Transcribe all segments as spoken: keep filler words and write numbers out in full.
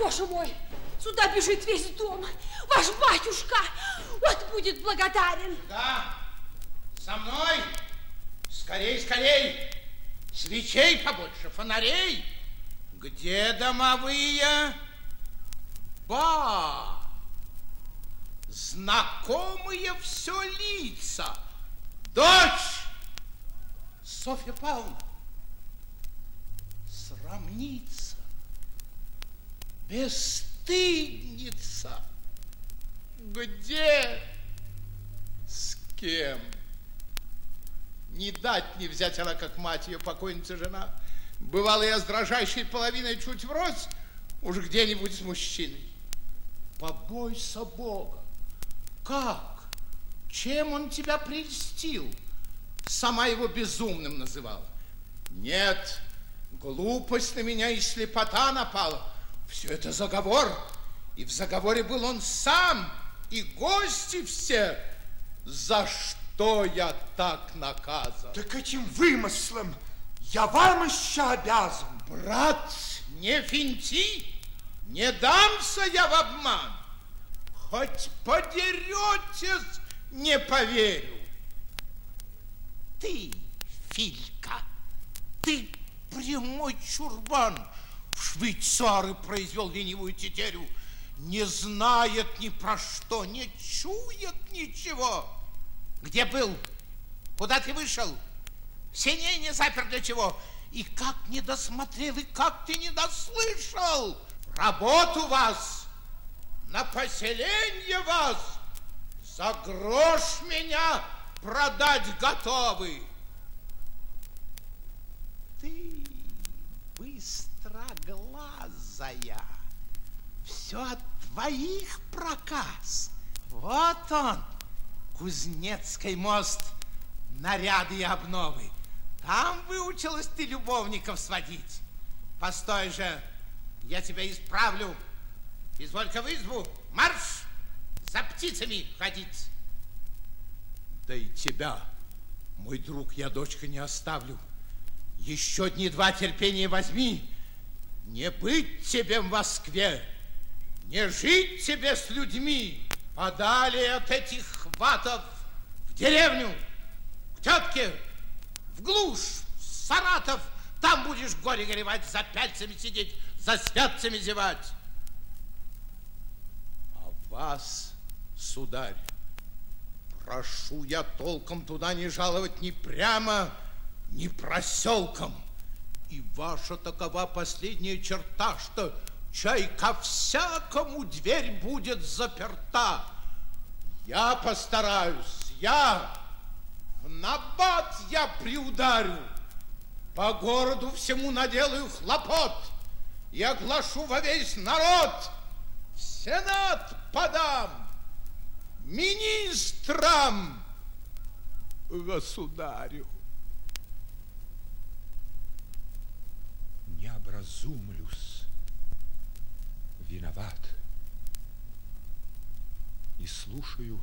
Боже мой, сюда бежит весь дом. Ваш батюшка, вот будет благодарен. Да, за мной. Скорей, скорей. Свечей побольше, фонарей. Где домовые? Ба! Знакомые все лица. Дочь! Софья Павловна. Срамница. Бесстыдница. Где? С кем? Не дать, не взять она, как мать ее, покойница жена. Бывало, я с дрожащей половиной чуть врозь, уж где-нибудь с мужчиной. Побойся Бога. Как? Чем он тебя прельстил? Сама его безумным называла. Нет, глупость на меня и слепота напала. Все это заговор. И в заговоре был он сам, и гости все. За что я так наказан? Так этим вымыслом я вам еще обязан. Брат, не финти, не дамся я в обман. Хоть подеретесь, не поверю. Ты, Филька, ты прямой чурбан, в швейцары произвел ленивую тетерю. Не знает ни про что, не чует ничего. Где был? Куда ты вышел? Синей не запер для чего? И как не досмотрел, и как ты не дослышал? Работу вас, на поселение вас, за грош меня продать готовы. Ты быстроглазая, все от твоих проказ. Вот он, Кузнецкий мост, наряды и обновы. Там выучилась ты любовников сводить. Постой же, я тебя исправлю. Изволь-ка в избу, марш, за птицами ходить. Да и тебя, мой друг, я, дочка, не оставлю. Еще дни два терпения возьми. Не быть тебе в Москве, не жить тебе с людьми. Подали от этих хватов в деревню, к тетке, в глушь, в Саратов. Там будешь горе горевать, за пяльцами сидеть, за святцами зевать. А вас, сударь, прошу я толком туда не жаловать ни прямо, ни проселком. И ваша такова последняя черта, что чай ко всякому дверь будет заперта. Я постараюсь, я в набат я приударю, по городу всему наделаю хлопот и оглашу во весь народ, в Сенат подам, министрам, государю. Не образумлюсь, виноват. И слушаю,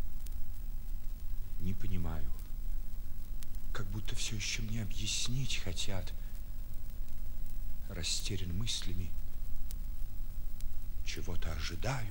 не понимаю, как будто все еще мне объяснить хотят. Растерян мыслями, чего-то ожидаю.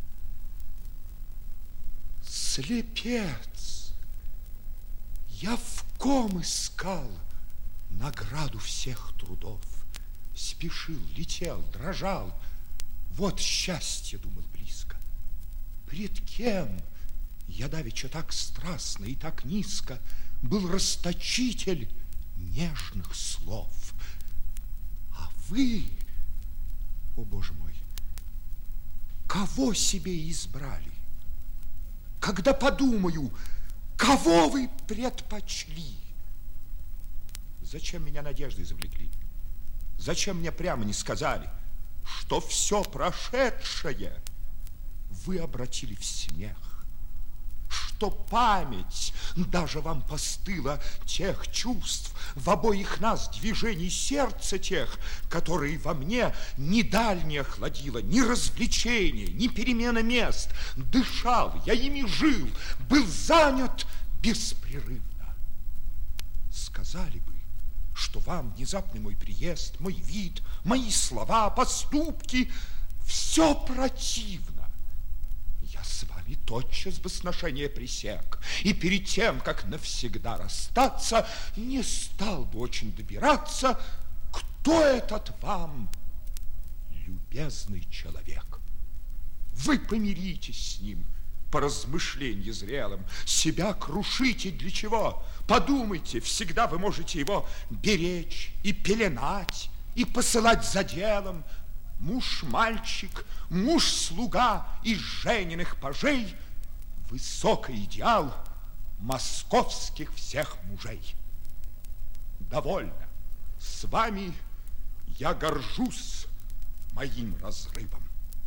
Слепец! Я в ком искал награду всех трудов. Спешил, летел, дрожал. Вот счастье, думал, близко. Пред кем я давеча так страстно и так низко был расточитель нежных слов. А вы, о Боже мой, кого себе избрали? Когда подумаю, кого вы предпочли? Зачем меня надеждой завлекли? Зачем мне прямо не сказали, что все прошедшее вы обратили в смех? Что память даже вам постыла тех чувств, в обоих нас движений сердца тех, которые во мне ни дальнее охладило, ни развлечение, ни перемена мест. Дышал, я ими жил, был занят беспрерывно. Сказали бы, что вам внезапный мой приезд, мой вид, мои слова, поступки все противно. Я с вами тотчас бы сношение пресек, и перед тем, как навсегда расстаться, не стал бы очень добираться, кто этот вам любезный человек. Вы помиритесь с ним, по размышлению зрелым, себя крушите для чего? Подумайте, всегда вы можете его беречь и пеленать, и посылать за делом. Муж-мальчик, муж-слуга из жененных пажей — высокий идеал московских всех мужей. Довольно. С вами я горжусь моим разрывом.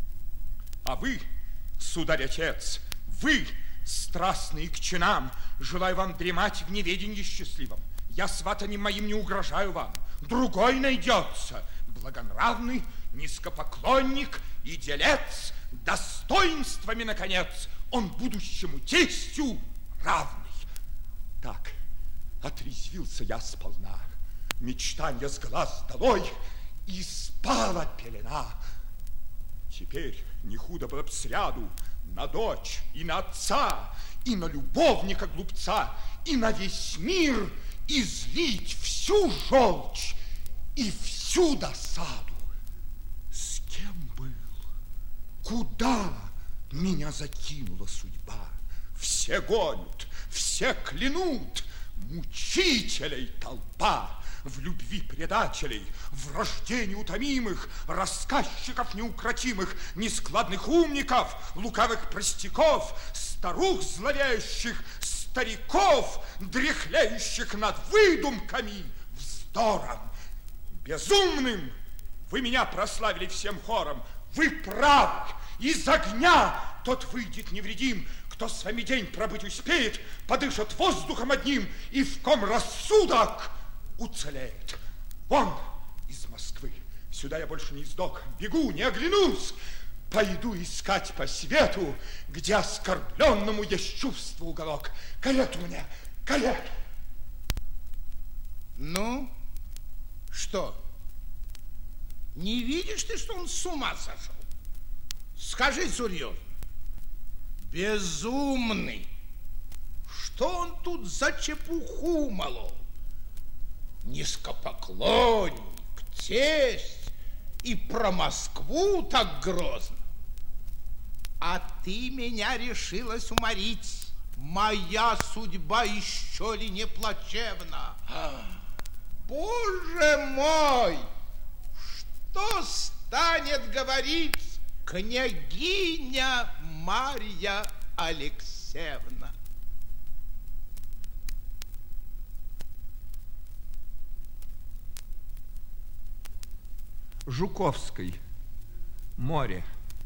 А вы, сударь-отец, вы, страстные к чинам, желаю вам дремать в неведении счастливом. Я сватанем моим не угрожаю вам. Другой найдется, благонравный, низкопоклонник и делец, достоинствами, наконец, он будущему тестю равный. Так, отрезвился я сполна, мечтанья с глаз долой, и спала пелена. Теперь не худо было б сряду на дочь и на отца, и на любовника глупца, и на весь мир излить всю желчь и всю досаду. С кем был? Куда меня закинула судьба? Все гонят, все клянут, мучителей толпа. В любви предателей, в рождении утомимых, рассказчиков неукротимых, нескладных умников, лукавых простяков, старух зловещих, стариков, дряхлеющих над выдумками, вздором. Безумным вы меня прославили всем хором. Вы правы, из огня тот выйдет невредим, кто с вами день пробыть успеет, подышит воздухом одним, и в ком рассудок уцелеет. Вон из Москвы. Сюда я больше не сдох. Бегу, не оглянусь. Пойду искать по свету, где оскорбленному есть чувство уголок. Карету мне, карету. Ну, что? Не видишь ты, что он с ума сошел? Скажи серьезно. Безумный. Что он тут за чепуху молол? Низкопоклонник, тесть, и про Москву так грозно. А ты меня решилась уморить. Моя судьба еще ли не плачевна? Боже мой! Что станет говорить княгиня Марья Алексеевна? Жуковский. Море.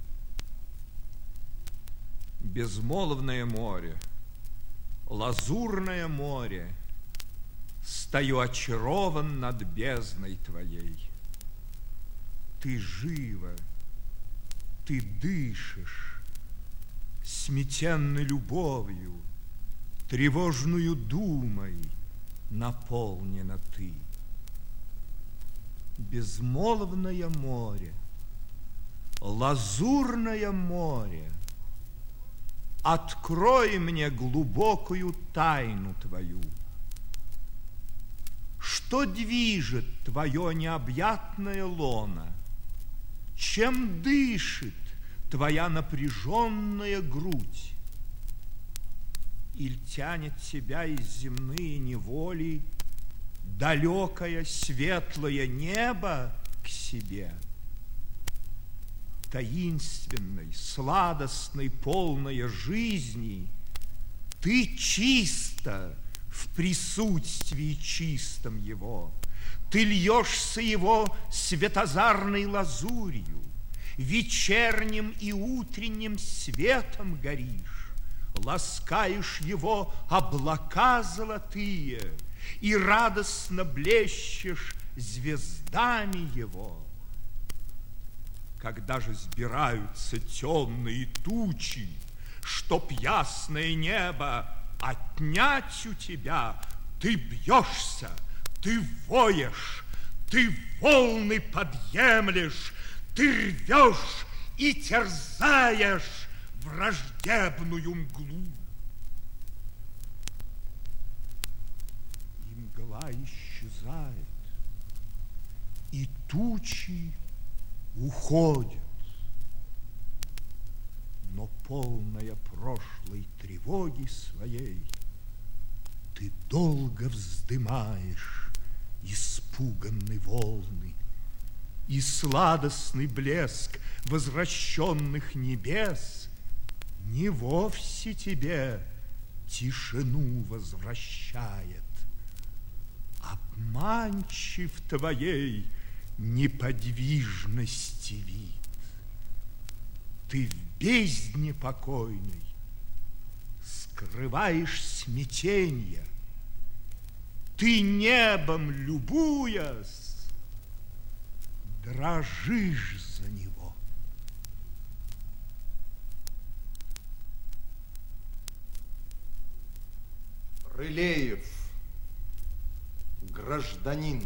Безмолвное море, лазурное море, стою очарован над бездной твоей. Ты жива, ты дышишь, сметенной любовью, тревожную думой наполнена ты. Безмолвное море, лазурное море, открой мне глубокую тайну твою. Что движет твое необъятное лоно? Чем дышит твоя напряженная грудь? Иль тянет тебя из земные неволи далекое светлое небо к себе? Таинственной, сладостной, полной жизни, ты чисто в присутствии чистом его. Ты льешься его светозарной лазурью, вечерним и утренним светом горишь, ласкаешь его облака золотые и радостно блещешь звездами его. Когда же сбираются темные тучи, чтоб ясное небо отнять у тебя, ты бьешься, ты воешь, ты волны подъемлешь, ты рвешь и терзаешь враждебную мглу. И мгла исчезает, и тучи уходят, но полная прошлой тревоги своей ты долго вздымаешь испуганные волны, и сладостный блеск возвращенных небес не вовсе тебе тишину возвращает. Обманчив твоей неподвижности вид. Ты в бездне покойной скрываешь смятенье. Ты небом любуясь, дрожишь за него. Рылеев, гражданин.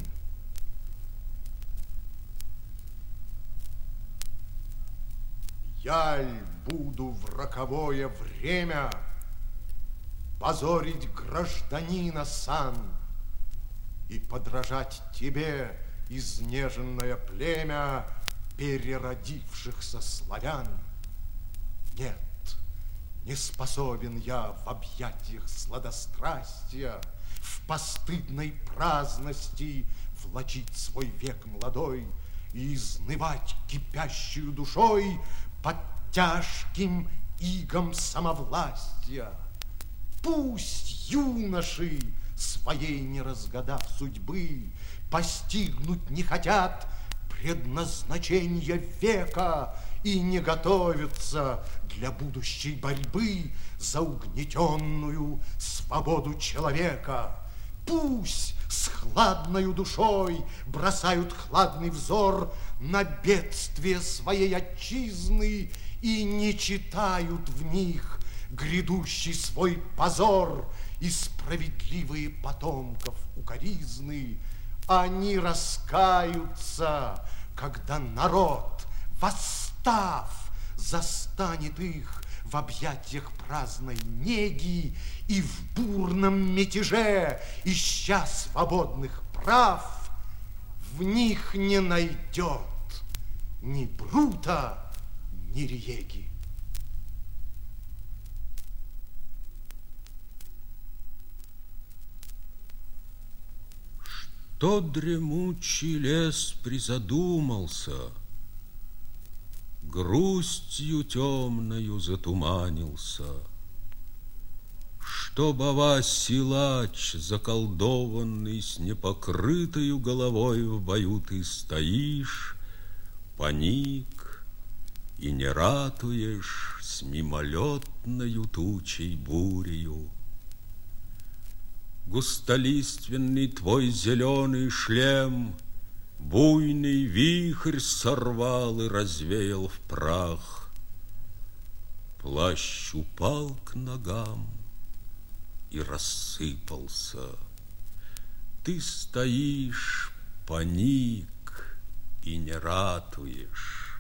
Яль буду в роковое время позорить гражданина сан и подражать тебе, изнеженное племя переродившихся славян. Нет, не способен я в объятиях сладострастия, в постыдной праздности влачить свой век молодой и изнывать кипящую душой под тяжким игом самовластия. Пусть юноши, своей не разгадав судьбы, постигнуть не хотят предназначения века и не готовятся для будущей борьбы за угнетенную свободу человека. Пусть с хладною душой бросают хладный взор на бедствие своей отчизны и не читают в них грядущий свой позор и справедливые потомков укоризны. Они раскаются, когда народ, восстав, застанет их в объятиях праздной неги и в бурном мятеже, ища свободных прав, в них не найдет ни Брута, ни Риеги. Что дремучий лес призадумался, грустью темною затуманился, что, бава силач заколдованный, с непокрытою головой в бою ты стоишь, поник и не ратуешь с мимолетною тучей бурею. Густолиственный твой зеленый шлем буйный вихрь сорвал и развеял в прах. Плащ упал к ногам и рассыпался. Ты стоишь, поник, и не ратуешь.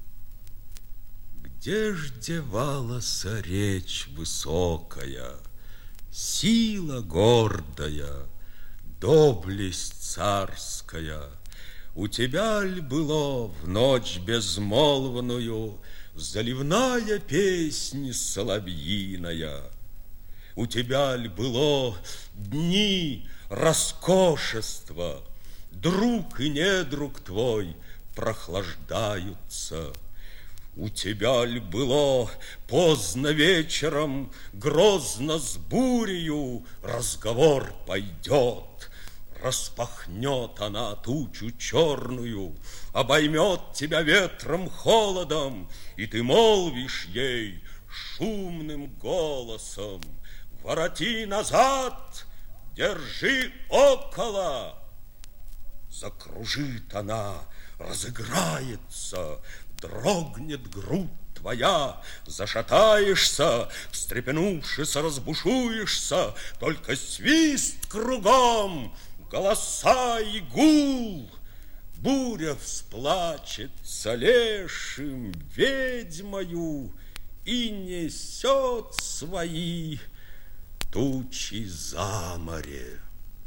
Где ж девалась речь высокая, сила гордая, доблесть царская? У тебя ль было в ночь безмолвную заливная песнь соловьиная? У тебя ль было дни роскошества, друг и недруг твой прохлаждаются? У тебя ль было поздно вечером, грозно с бурею разговор пойдет? Распахнет она тучу черную, обоймет тебя ветром холодом, и ты молвишь ей шумным голосом: вороти назад, держи около. Закружит она, разыграется, дрогнет грудь твоя, зашатаешься, встрепенувшись, разбушуешься, только свист кругом, голоса и гул. буря всплачется лешим ведьмою и несет свои тучи за море.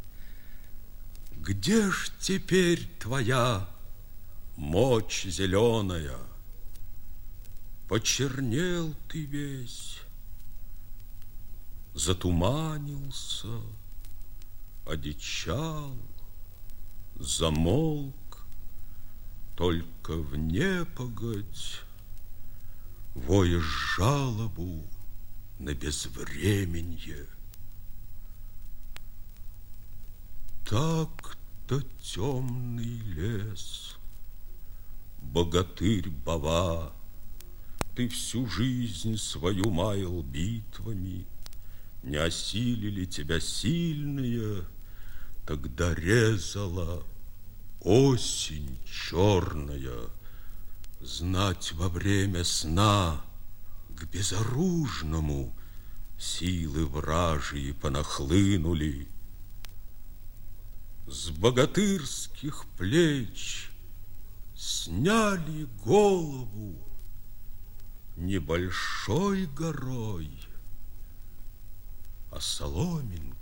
Где ж теперь твоя мочь зеленая? Почернел ты весь, затуманился, одичал, замолк, только в непогодь воешь жалобу на безвременье. Так-то темный лес, богатырь Бава, ты всю жизнь свою маял битвами, не осилили тебя сильные, тогда резала осень черная. Знать во время сна к безоружному силы вражьи понахлынули. С богатырских плеч сняли голову небольшой горой, а соломинкой